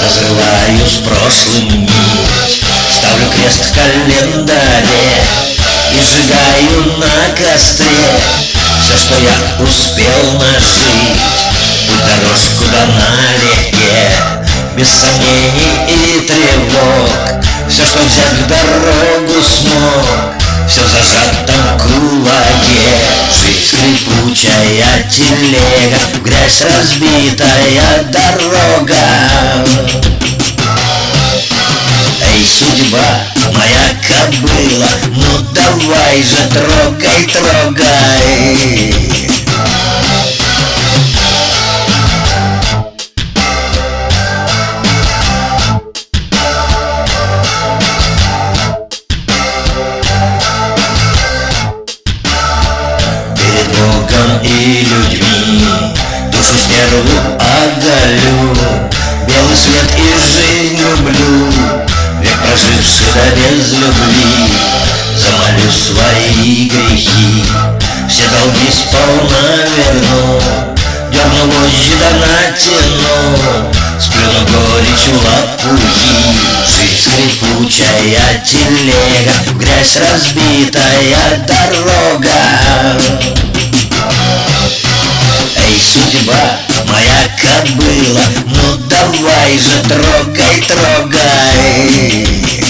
Разрываю с прошлым нить, ставлю крест в календаре и сжигаю на костре все, что я успел нажить. Путь дорожку да налегке, без сомнений и тревог. Все, что взять в дорогу смог, все в зажатом кулаке. Жизнь скрипучая телега, в грязь разбитая дорога. Эй, судьба, моя кобыла, ну давай же, трогай, трогай. Перед Богом и людьми душу стерву оголю, белый свет и жизнь люблю, век проживший да без любви. Замолю свои грехи, все долги сполна верну, дерну вожжи да натяну, сплюну горечь лопухи. Жизнь скрипучая телега, в грязь разбитая дорога. Эй, судьба, моя кобыла, ну давай же, трогай, трогай.